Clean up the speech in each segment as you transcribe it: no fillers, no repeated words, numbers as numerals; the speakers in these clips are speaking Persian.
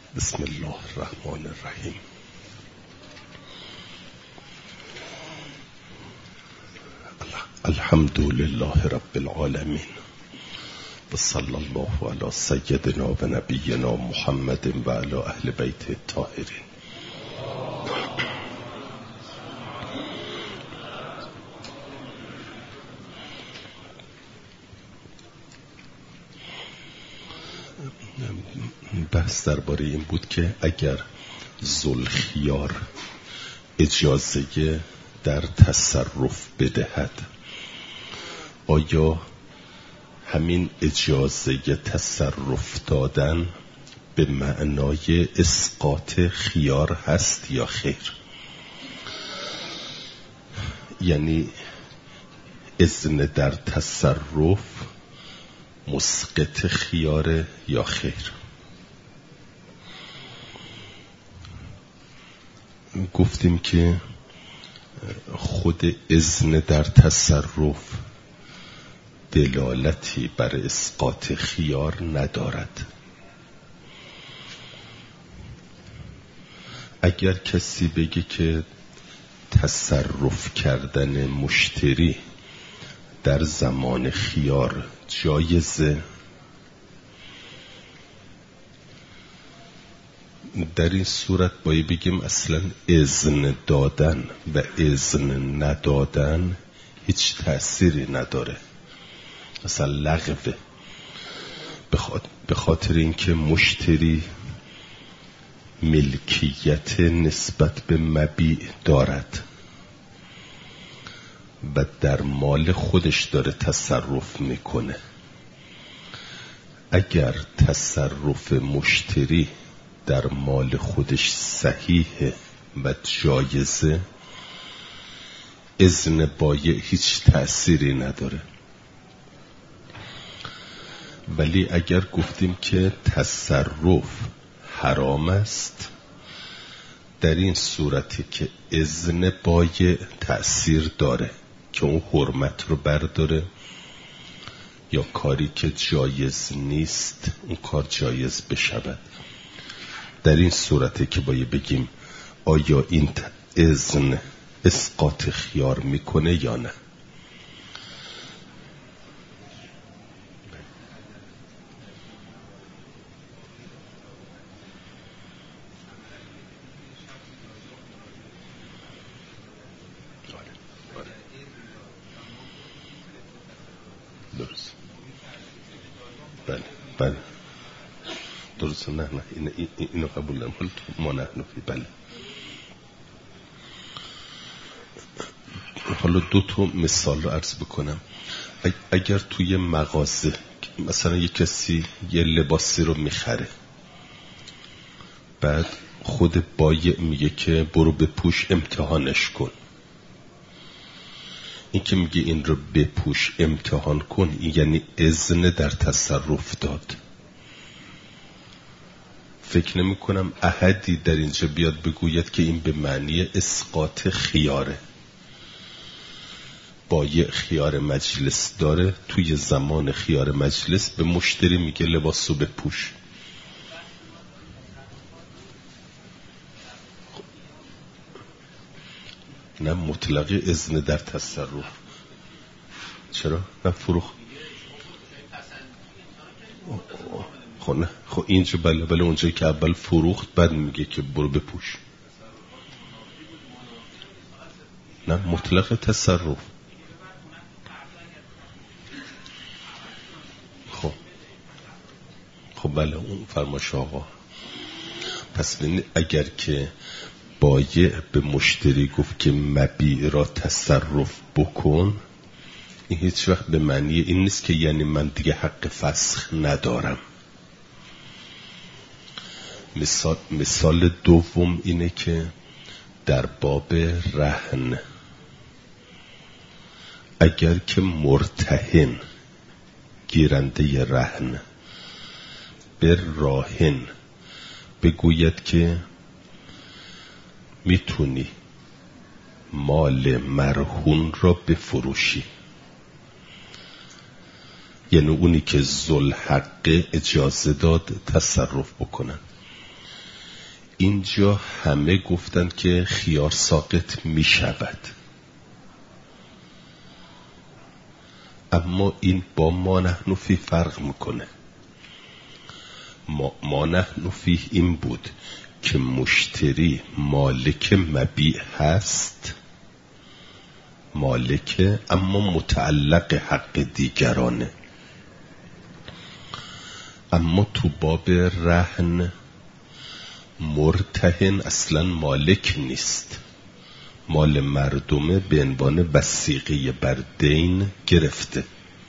بسم الله الرحمن الرحیم. الحمد لله رب العالمین و صلی الله علی سیدنا و نبینا محمد و علی اهل بیت الطاهرین. بحث درباره این بود که اگر ذوالخیار اجازه در تصرف بدهد، آیا همین اجازه تصرف دادن به معنای اسقاط خیار هست یا خیر؟ یعنی اذن در تصرف مسقط خیار یا خیر؟ گفتیم که خود اذن در تصرف دلالتی بر اسقاط خیار ندارد. اگر کسی بگه که تصرف کردن مشتری در زمان خیار جایزه، در این صورت باید بگیم اصلا اذن دادن و اذن ندادن هیچ تأثیری نداره، اصلا لغوه، به خاطر اینکه مشتری ملکیت نسبت به مبیع دارد و در مال خودش داره تصرف میکنه. اگر تصرف مشتری در مال خودش صحیحه و جایزه، اذن بایع هیچ تأثیری نداره. ولی اگر گفتیم که تصرف حرام است، در این صورتی که اذن بایع تأثیر داره که اون حرمت رو برداره، یا کاری که جایز نیست اون کار جایز بشود. در این صورتی که باید بگیم آیا این اذن اسقاط خیار میکنه یا نه. درست. بله بله درست. نه اینو قبول نمی‌کنم. ما نحن فی. بله. حالا دو تا مثال رو عرض بکنم. اگر توی مغازه مثلا یک کسی یه لباسی رو میخره، بعد خود بایع میگه که برو بپوش امتحانش کن. این که میگه این رو بپوش امتحان کن، این یعنی اذن در تصرف داد. فکر نمی کنم احدی در اینجا بیاد بگوید که این به معنی اسقاط خیاره. بایع خیار مجلس داره، توی زمان خیار مجلس به مشتری میگه لباسو بپوش. نه مطلق اذن در تصرف. چرا؟ نه فروخت. خب نه، خب اینجا بله اونجایی که اول فروخت بعد میگه که برو بپوش. نه مطلق تصرف. خب بله اون فرماش آقا. پس اگر که بایع به مشتری گفت که مبیع را تصرف بکن، این هیچ وقت به معنی این نیست که یعنی من دیگه حق فسخ ندارم. مثال دوم اینه که در باب رهن، اگر که مرتهن گیرنده رهن به راهن بگوید که میتونی مال مرهون را بفروشی، یعنی اونی که ذوالحق اجازه داد تصرف بکنن، اینجا همه گفتن که خیار ساقط می شود، اما این با ما نحن فی فرق میکنه. ما نحن فی این بود که مشتری مالک مبیع هست، مالک اما متعلق حق دیگرانه. اما تو باب رهن مرتهن اصلا مالک نیست، مال مردمه به عنوان وثیقه بر دین گرفته.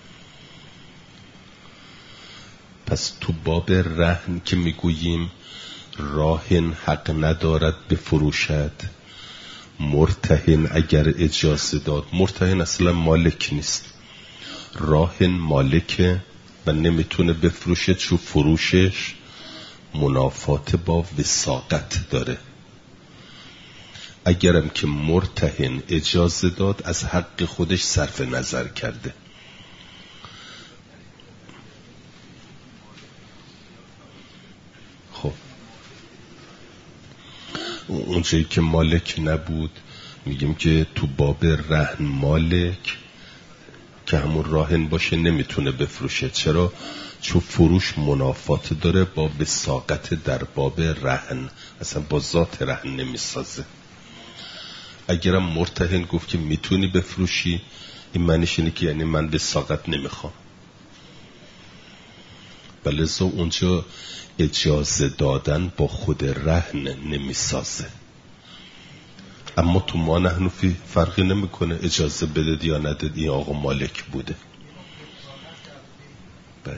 پس تو باب رهن که میگوییم راهن حق ندارد بفروشد، مرتهن اگر اجازه داد، مرتهن اصلا مالک نیست، راهن مالکه و نمیتونه بفروشه چون فروشش منافات با وثاقت داره. اگرم که مرتهن اجازه داد از حق خودش صرف نظر کرده. خب اونجایی که مالک نبود میگیم که تو باب رهن مالک که همون راهن باشه نمیتونه بفروشه. چرا؟ چون فروش منافات داره با وثاقت در باب رهن، اصلا با ذات رهن نمیسازه. اگرم مرتهن گفت که میتونی بفروشی، این معنیش اینه که یعنی من وثاقت نمیخوام. بلذا اونجا اجازه دادن با خود رهن نمیسازه. اما تو ما نحن فی فرقی نمیکنه اجازه بده یا نده، این آقا مالک بوده. بله.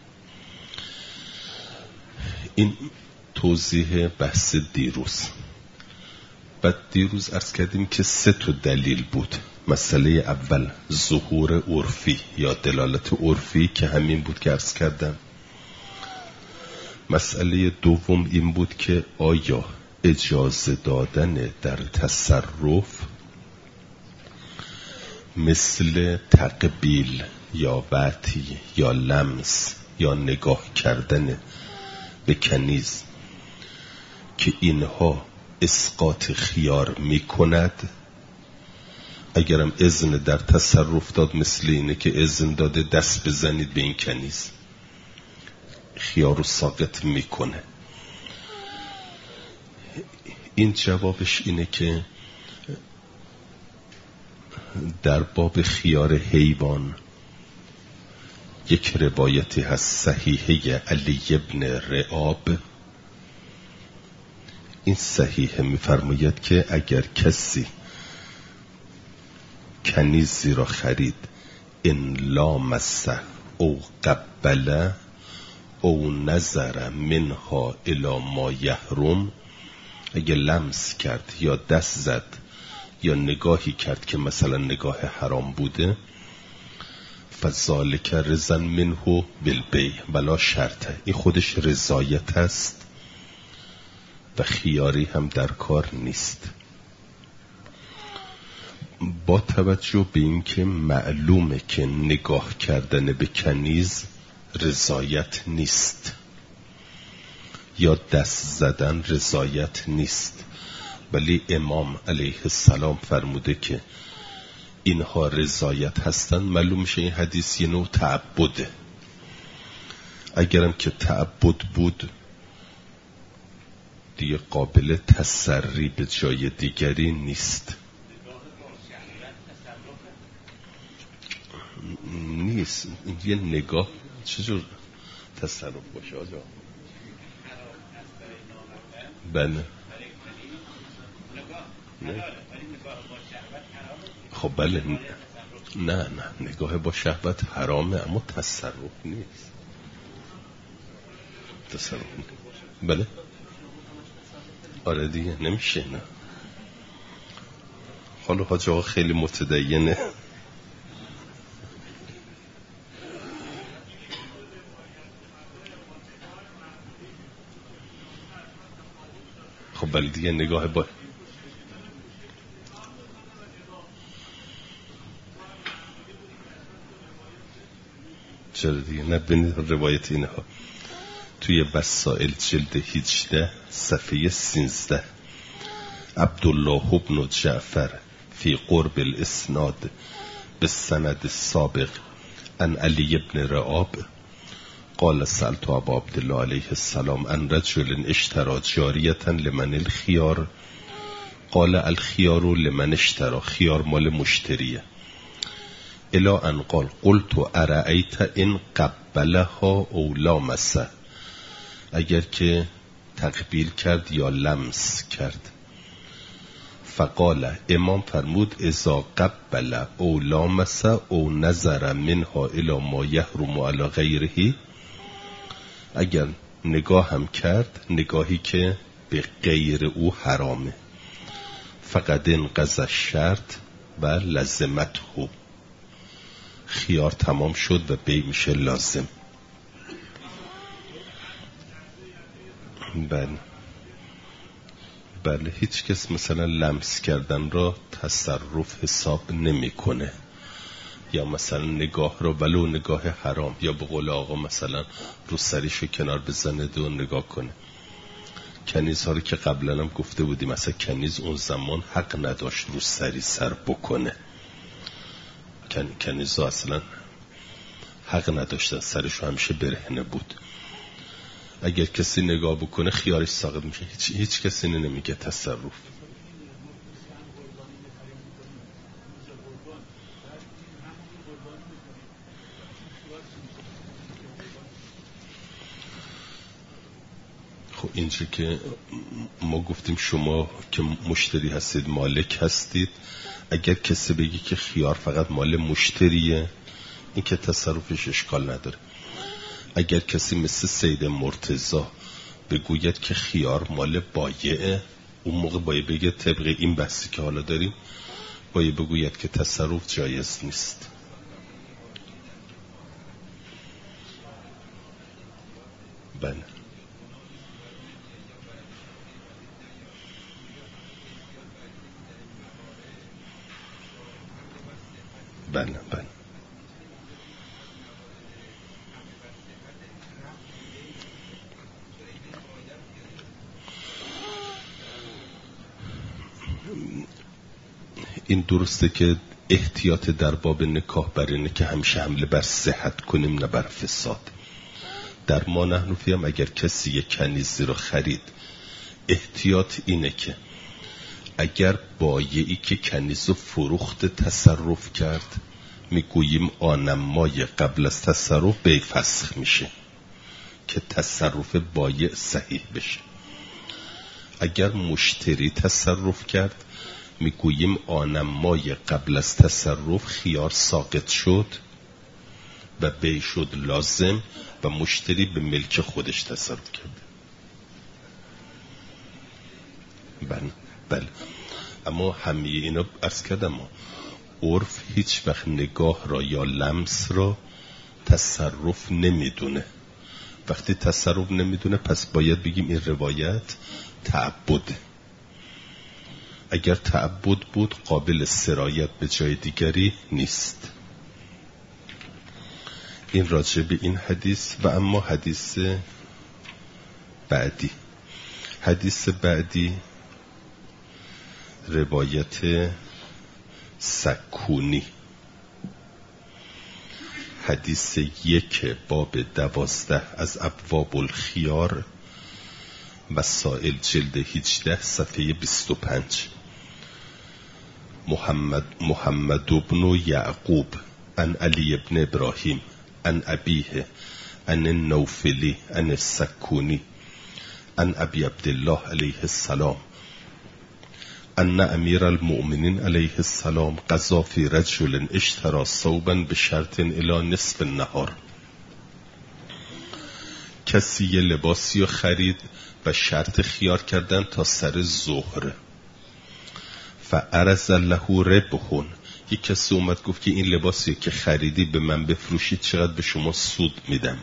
این توضیح بحث دیروز. بعد دیروز عرض کردیم که 3 دلیل بود. مسئله اول ظهور عرفی یا دلالت عرفی که همین بود که عرض کردم. مسئله دوم این بود که آیا اجازه دادن در تصرف مثل تقبیل یا وطی یا لمس یا نگاه کردن به کنیز که اینها اسقاط خیار می کند؟ اگرم اذن در تصرف داد مثل اینه که اذن داده دست بزنید به این کنیز، خیار رو ساقط می کنه. این جوابش اینه که در باب خیار حیوان یک روایتی هست صحیحه علی ابن رعاب. این صحیحه میفرماید که اگر کسی کنیزی را خرید ان لامس او قبل او نظر منها الی ما یحرم، اگه لمس کرد یا دست زد یا نگاهی کرد که مثلا نگاه حرام بوده، فذالک رضا منه بالبیع ولا شرطه، این خودش رضایت است و خیاری هم در کار نیست. با توجه به این که معلومه که نگاه کردن به کنیز رضایت نیست یا دست زدن رضایت نیست، ولی امام علیه السلام فرموده که اینها رضایت هستن، معلوم میشه این حدیث یه نوع تعبده. اگرم که تعبد بود دیگه قابل تسری به جای دیگری نیست. نیست یه نگاه چجور تصرف باشه آجا؟ بله نه. خب بله نه نگاه با شهوت حرامه اما تصرف نیست. تصرف نیست. بله آره دیگه نمیشه. نه حالا حاج آقا خیلی متدینه. خب بله دیگه نگاه با چرا دیگه نبینید روایت اینها. توی وسائل جلد 18 صفحه 13 عبدالله بن جعفر فی قرب الاسناد بالسند السابق عن علی بن رعاب قال سألت ابا عبدالله علیه السلام عن رجل اشترى جاریة لمن الخيار قال الخيار لمن اشترى، خيار مال مشتریه. الى ان قال قلت ارأیت ان قبلها او لامسه، اگر که تقبیل کرد یا لمس کرد. فقال، امام فرمود اذا قبل او لامسه او نظر منها الى ما یحرم علی غیره، اگر نگاه هم کرد نگاهی که به غیر او حرامه، فقد انقضى الشرط و لزمته، خیار تمام شد و بی میشه لازم. بله هیچ کس مثلا لمس کردن را تصرف حساب نمیکنه، یا مثلا نگاه رو ولو نگاه حرام، یا به قول آقا مثلا رو سریشو کنار بزنه و نگاه کنه. کنیزها رو که قبلا هم گفته بودیم مثلا کنیز اون زمان حق نداشت رو سری سر بکنه، کنیزها اصلا حق نداشتن، سرشو همیشه برهنه بود. اگر کسی نگاه بکنه خیارش ساقط میشه، هیچ کسی نمیگه تصرف. خب اینجا که ما گفتیم شما که مشتری هستید مالک هستید، اگر کسی بگی که خیار فقط مال مشتریه، این که تصرفش اشکال نداره. اگر کسی مثل سید مرتضی بگوید که خیار مال بایعه، اون موقع باید بگه طبق این بحثی که حالا داریم باید بگوید که تصرف جایز نیست. بله بله بله این درسته که احتیاط در باب نکاح بر اینه که همیشه حمله بر صحت کنیم نه بر فساد. در ما نحنفی هم اگر کسی یک کنیزی رو خرید، احتیاط اینه که اگر بایعی که کنیز فروخت تصرف کرد، میگوییم آنمای قبل از تصرف به فسخ میشه که تصرف بایع صحیح بشه. اگر مشتری تصرف کرد میگوییم آنمای قبل از تصرف خیار ساقط شد و بی شد لازم و مشتری به ملک خودش تصرف کرد. بله اما همه اینا عرض کردم، عرف هیچ وقت نگاه را یا لمس را تصرف نمیدونه. وقتی تصرف نمیدونه پس باید بگیم این روایت تعبد. اگر تعبد بود قابل سرایت به جای دیگری نیست. این راجع به این حدیث. و اما حدیث بعدی روایت سکونی، حدیث 1 باب 12 از ابواب الخیار، مسائل جلد 18 صفحه 25. محمد بن یعقوب عن علی بن ابراهیم عن ابیه عن النوفلی عن السکونی عن ابی عبدالله علیه السلام ان امیر المؤمنین علیه السلام قضا فی رجل اشترى ثوبا بشرط الی نصف النهار. کسی یه لباسی رو خرید و شرط خیار کردن تا سر ظهر. فعرض له ربح، یک کسی اومد گفت که این لباسی که خریدی به من بفروشید چقدر به شما سود میدم.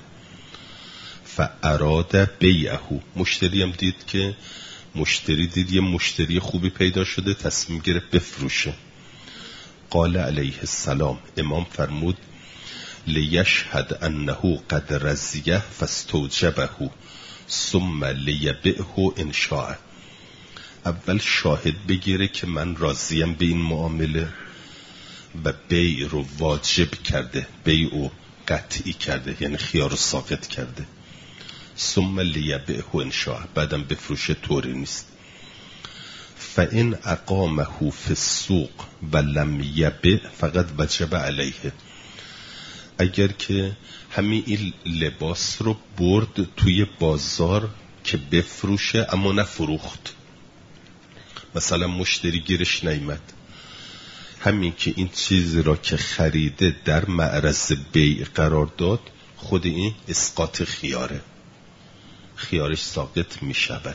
فاراد بیعه، مشتری هم دید که یه مشتری خوبی پیدا شده، تصمیم گرفت بفروشه. قال علیه السلام، امام فرمود لیشهد انه قد رضیه فاستوجبه ثم لیبعه ان شاء. اول شاهد بگیره که من راضیم به این معامله و بیع رو واجب کرده، بیع رو قطعی کرده، یعنی خیار رو ساقط کرده. ثم لیبعه ان شاء، بعدم بفروشه، طوری نیست. فان اقامه فی السوق و لم یبع فقط وجب علیه. اگر که همین این لباس رو برد توی بازار که بفروشه اما نفروخت، مثلا مشتری گیرش نیامد، همین که این چیزی را که خریده در معرض بیع قرار داد، خود این اسقاط خیاره، خیارش ساقط می شود.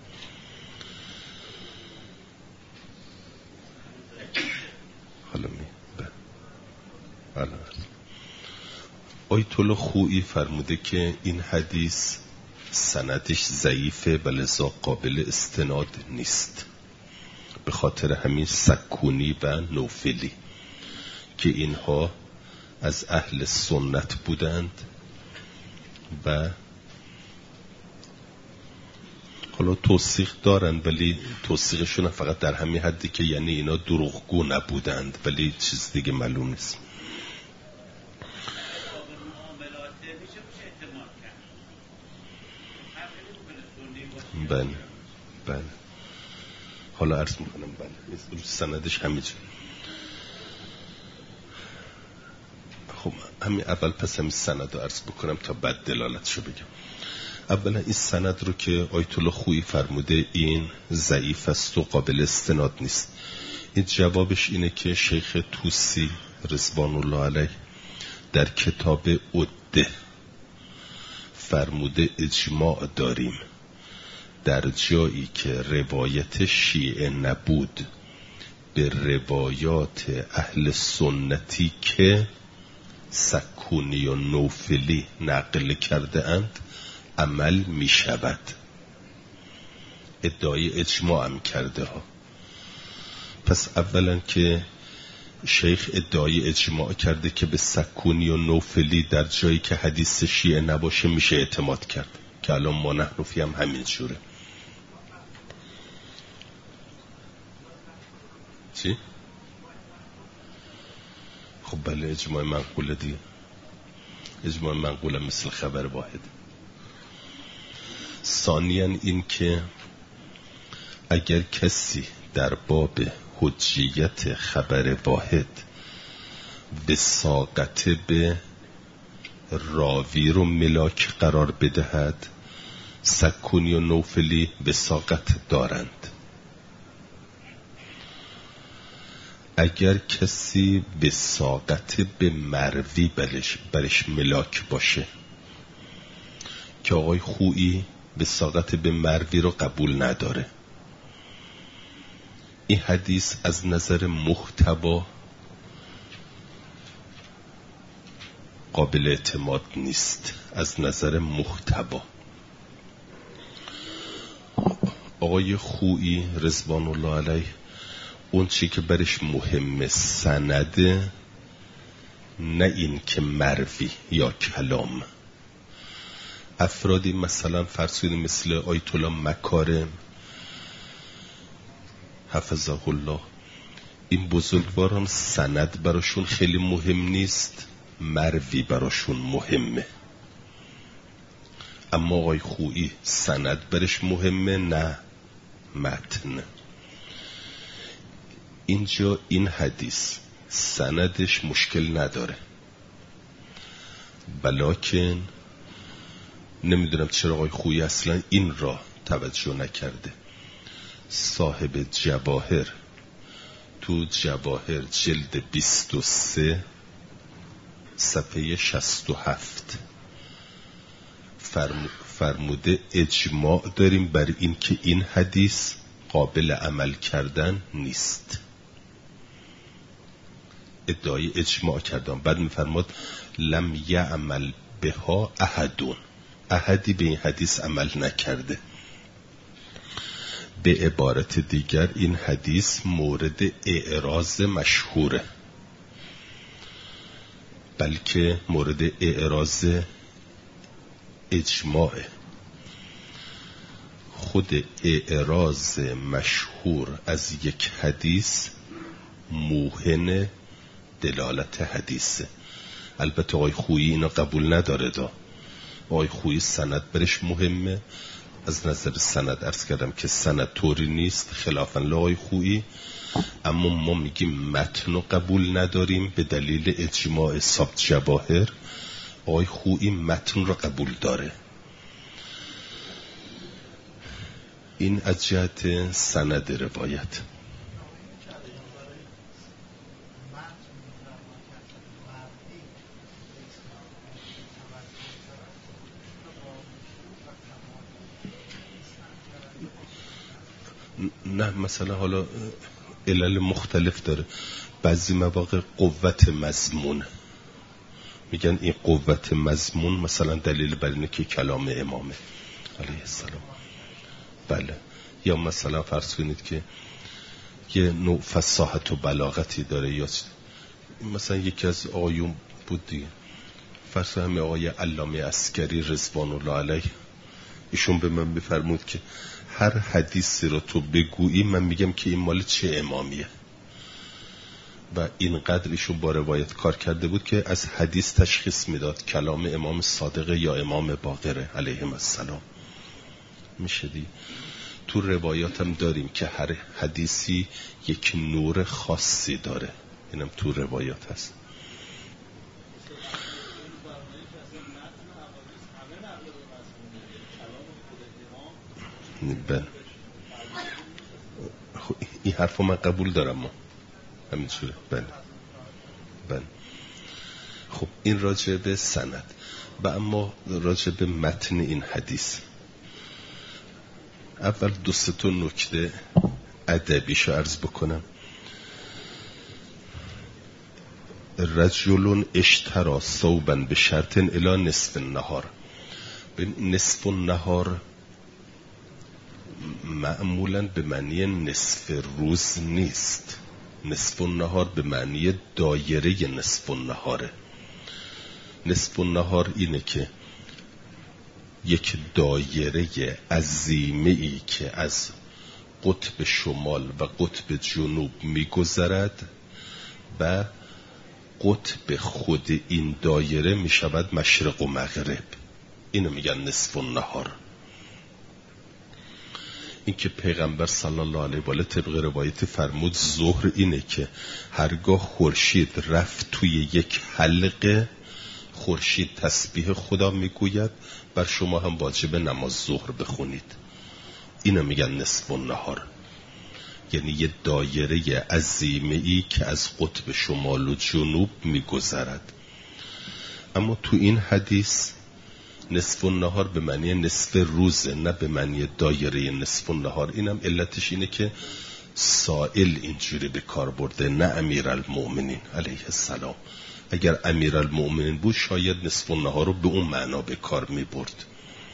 حالا آیت الله خویی فرموده که این حدیث سندش ضعیفه و لذا قابل استناد نیست، به خاطر همین سکونی و نوفلی که اینها از اهل سنت بودند و حالا توثیق دارن، ولی توثیقشون فقط در همین حدی که یعنی اینا دروغگو نبودند، ولی چیز دیگه معلوم نیست. بله حالا عرض میکنم. بله سندش همینجور. خب همین اول پس همین سند رو عرض بکنم تا بعد دلالتشو بگم. اولا این سند رو که آیت الله خویی فرموده این ضعیف است و قابل استناد نیست، این جوابش اینه که شیخ طوسی رضوان الله علیه در کتاب عده فرموده اجماع داریم در جایی که روایت شیعه نبود به روایات اهل سنتی که سکونی و نوفلی نقل کرده اند عمل می شود. ادعای اجماع هم کرده ها. پس اولا که شیخ ادعای اجماع کرده که به سکونی و نوفلی در جایی که حدیث شیعه نباشه میشه اعتماد کرد، که الان ما نحنفی هم همین جوره. چی؟ خب بله اجماع منقوله دیگه، اجماع منقوله مثل خبر واحد. ثانیاً این که اگر کسی در باب حجیت خبر واحد وثاقت به راوی رو ملاک قرار بدهد، سکونی و نوفلی وثاقت دارند. اگر کسی وثاقت به مروی برش ملاک باشه، که آقای خویی وثاقت به مروی رو قبول نداره، این حدیث از نظر محتوا قابل اعتماد نیست. از نظر محتوا آقای خویی رضوان الله علیه اون چی که برش مهمه سنده، نه این که مروی یا کلام. افرادی مثلا فرض کنید مثل آیت الله مکارم حفظه الله، این بزرگواران سند براشون خیلی مهم نیست، مروی براشون مهمه. اما آقای خویی سند برش مهمه نه متن. اینجا این حدیث سندش مشکل نداره، بلکن نمیدونم چرا آقای خویی اصلا این را توجه نکرده. صاحب جواهر تو جواهر جلد 23 صفحه 67 فرموده اجماع داریم بر این که این حدیث قابل عمل کردن نیست. ادعای اجماع کردن. بعد میفرماد لم یعمل بها احدون، احدی به این حدیث عمل نکرده. به عبارت دیگر این حدیث مورد اعراض مشهوره. بلکه مورد اعراض اجماعه. خود اعراض مشهور از یک حدیث موهن دلالت حدیثه. البته آقای خویی اینا قبول نداره. آقای خویی سند برش مهمه. از نظر سند عرض کردم که سند طوری نیست خلافاً لآقای خویی، اما ما میگیم متن رو قبول نداریم به دلیل اجماع ثابت جواهر. آقای خویی متن رو قبول داره. این از جهت سند روایت. نه مثلا حالا علل مختلف داره. بعضی مواقع قوت مضمون، میگن این قوت مضمون مثلا دلیل بر اینه که کلام امامه علیه السلام. بله. یا مثلا فرض کنید که یه نوع فصاحت و بلاغتی داره، یا مثلا یکی از آیون بود دیگه، فرض همه آقای علامه عسکری رضوان الله علیه، ایشون به من بفرمود که هر حدیثی رو تو بگویی من میگم که این مال چه امامیه، و اینقدر ایشون با روایت کار کرده بود که از حدیث تشخیص میداد کلام امام صادقه یا امام باقره علیهم السلام. میشه دی تو روایات هم داریم که هر حدیثی یک نور خاصی داره، اینم تو روایات هست. بله این حرف من قبول دارم، ما همین صورت. بله بله. خب این راجع به سند. و اما راجع به متن این حدیث اول دو سه تا نکته ادبیشو عرض بکنم. رجل اشترى ثوبا بشرط الی نصف النهار. به نصف النهار معمولا به معنی نصف روز نیست. نصف النهار به معنی دایره نصف النهاره. نصف النهار اینه که یک دایره عظیمه‌ای که از قطب شمال و قطب جنوب میگذرد و قطب خود این دایره میشود مشرق و مغرب. اینو میگن نصف النهار. این که پیغمبر صلی الله علیه و آله طبق روایت فرمود ظهر اینه که هرگاه خورشید رفت توی یک حلقه، خورشید تسبیح خدا میگوید، بر شما هم واجب نماز ظهر بخونید. اینو میگن نصف النهار، یعنی یه دایره عظیمه‌ای که از قطب شمال و جنوب میگذرد. اما تو این حدیث نصف النهار به معنی نصف روزه، نه به معنی دایره نصف النهار. اینم علتش اینه که سائل اینجوری به کار برده، نه امیرالمؤمنین علیه السلام. اگر امیرالمؤمنین بود شاید نصف النهار رو به اون معنا به کار می برد.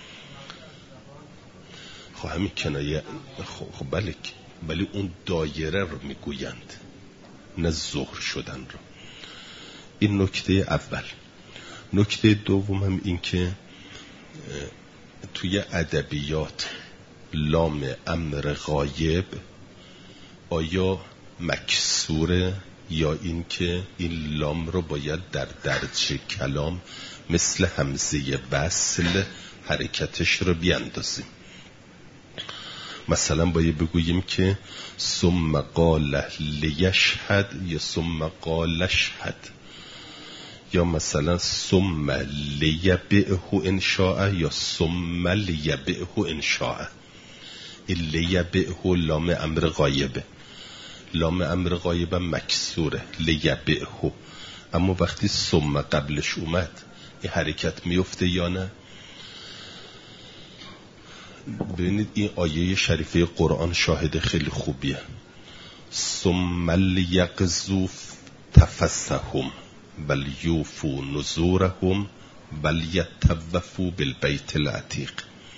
خب همین کنایه. خب بله، ولی اون دایره رو میگویند، نه ظهر شدن رو. این نکته اول. نکته دوم هم این که توی ادبیات لام امر غایب آیا مکسوره یا این که این لام رو باید در درج کلام مثل همزه وصل حرکتش رو بیاندازیم؟ مثلا باید بگوییم که ثم قال لیشهد یا ثم قال اشهد، یا مثلا ثم لیبعه ان شاء یا ثم لیبعه ان شاء. این لیبعه لام امر غایبه، لام امر غایبه مکسوره لیبعه، اما وقتی ثم قبلش اومد این حرکت میفته یا نه؟ ببینید این آیه شریفه قرآن شاهد خیلی خوبیه. ثم لیقضوا تفثهم بل یوفوا نذورهم بل یطوفوا بالبیت العتیق.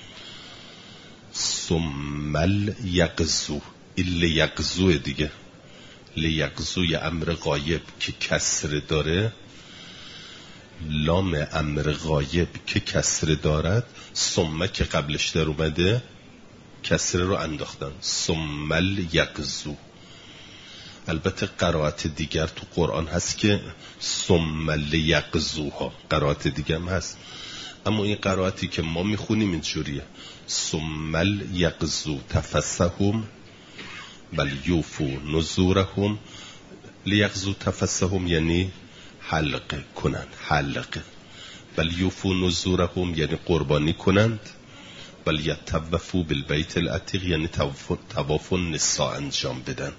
ثم لیقضوا، این لیقضوا دیگه، لیقضوا امر غایب که کسر داره لام امر غایب که کسره دارد، ثم که قبلش در اومده کسره رو انداختن، ثم الیقظوا. البته قرائت دیگر تو قرآن هست که ثم لیقظوها، قرائت دیگر هم هست، اما این قرائتی که ما میخونیم اینجوریه ثم لیقظوا تفسهم ولیوفوا نذورهم. لیقظوا تفسهم یعنی حلقه کنند، حلقه. ولیوفوا نذورهم یعنی قربانی کنند. ولیطوفوا بالبیت العتیق یعنی طواف النساء انجام بدن.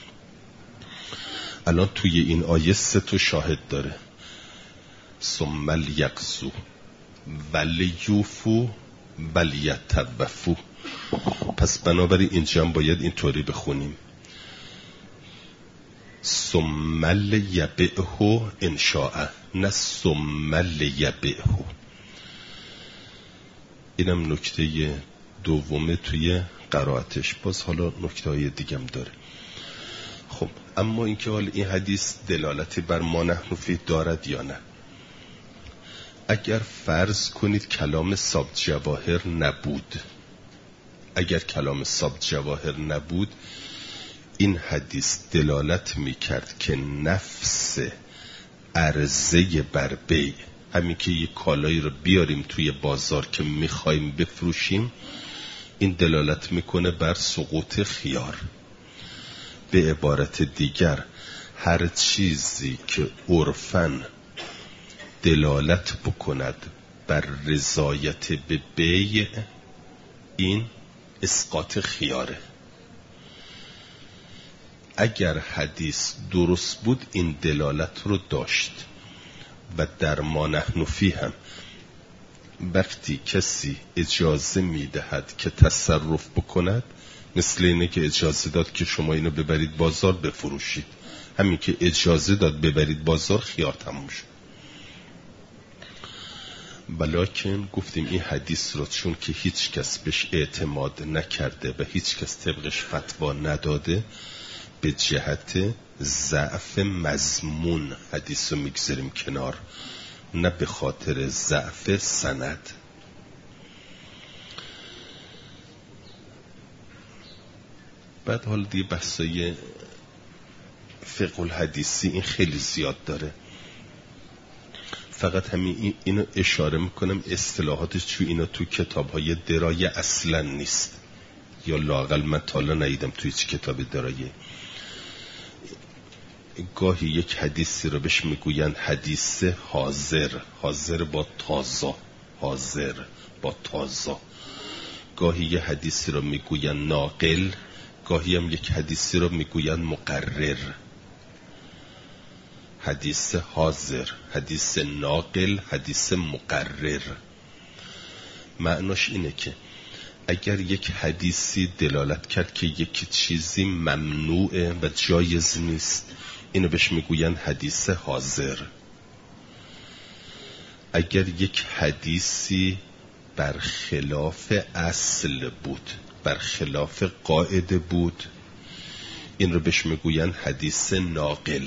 الان توی این آیه 3 تا شاهد داره، ثم لیقظوا ولیوفوا ولیطوفوا. پس بنابراین اینجا هم باید اینطوری بخونیم ثم لیبعه ان شاء، نه ثم لیبعه. اینم نکته دومه توی قرائتش. باز حالا نکته های دیگم داره. خب اما اینکه حالا این حدیث دلالتی بر ما نحن فیه دارد یا نه. اگر فرض کنید کلام صاحب جواهر نبود، اگر کلام صاحب جواهر نبود، این حدیث دلالت میکرد که نفس عرضه بر بیع، همین که یک کالایی رو بیاریم توی بازار که میخوایم بفروشیم، این دلالت میکنه بر سقوط خیار. به عبارت دیگر هر چیزی که عرفاً دلالت بکند بر رضایت به بیع، این اسقاط خیاره. اگر حدیث درست بود این دلالت رو داشت. و در ما نحن فیه هم وقتی کسی اجازه میدهد که تصرف بکند، مثل اینه که اجازه داد که شما اینو ببرید بازار بفروشید، همین که اجازه داد ببرید بازار خیار تموم شد. ولیکن گفتیم این حدیث رو چون که هیچ کس بهش اعتماد نکرده و هیچ کس طبقش فتوا نداده، به جهت ضعف مضمون حدیث رو میگذاریم کنار، نه به خاطر ضعف سند. بعد حالا دیگه بحثای فقه الحدیثی این خیلی زیاد داره. فقط همین اینو اشاره میکنم، اصطلاحاتش تو کتاب‌های درایه اصلا نیست، یا لااقل من تا حالا ندیدم توی هیچ کتاب درایه. گاهی یک حدیثی رو بهش میگوین حدیث حاضر، حاضر با تازه، حاضر با تازه. گاهی یک حدیثی رو میگوین ناقل، گاهی هم یک حدیثی رو میگوین مقرر. حدیث حاضر، حدیث ناقل، حدیث مقرر. معناش اینه که اگر یک حدیثی دلالت کرد که یک چیزی ممنوعه و جایز نیست، اینو بهش میگوین حدیث حاضر. اگر یک حدیثی برخلاف اصل بود، برخلاف قاعده بود، این رو بهش میگوین حدیث ناقل.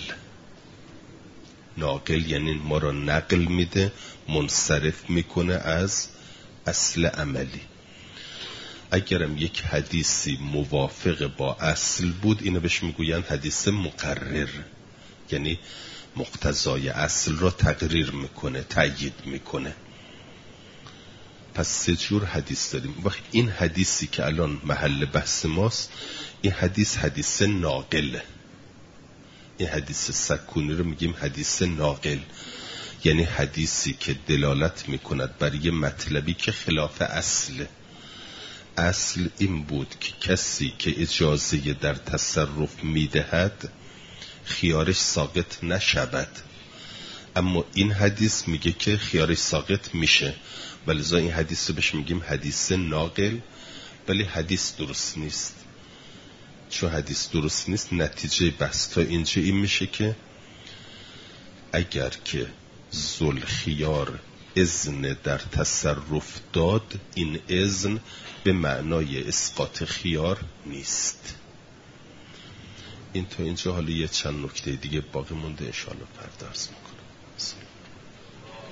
ناقل یعنی ما را نقل میده، منصرف میکنه از اصل عملی. اگرم یک حدیثی موافق با اصل بود، اینو بهش میگوین حدیث مقرر، یعنی مقتضای اصل را تقریر میکنه، تأیید میکنه. پس 3 جور حدیث داریم. وقت این حدیثی که الان محل بحث ماست، این حدیث حدیث ناقله. این حدیث سکونی رو میگیم حدیث ناقل، یعنی حدیثی که دلالت میکند بر یه مطلبی که خلاف اصله. اصل این بود که کسی که اجازه در تصرف میدهد خیارش ساقط نشود، اما این حدیث میگه که خیارش ساقط میشه، ولذا این حدیث رو بهش میگیم حدیث ناقل. ولی حدیث درست نیست. چون حدیث درست نیست، نتیجه بحث تا اینجا این میشه که اگر که ذوالخیار اذن در تصرف داد، این اذن به معنای اسقاط خیار نیست. این تا اینجا. حالا یه چند نکته دیگه باقی مونده، انشاءالله فردا عرض میکنم.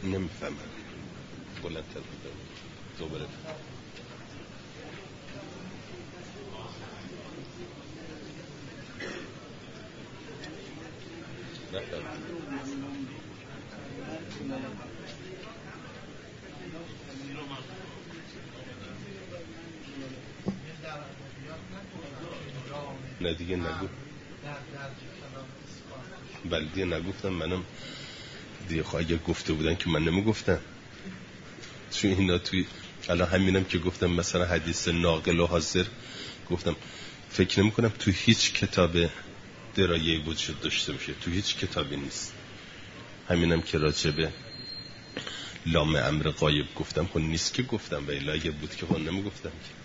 نمیفهمم. بلندتر بودم دوباره. نه دیگه نگو. بله دیگه نگفتم. منم دیگه اگه گفته بودن که من نمیگفتم. چون اینا توی الان همینم که گفتم مثلا حدیث ناقل و حاضر گفتم فکر نمی کنم تو هیچ کتاب درایه وجود داشته باشه، تو هیچ کتابی نیست. همینم که راجبه لام امر غایب گفتم خب نیست که گفتم، ولی اگه بود که خب نمیگفتم که.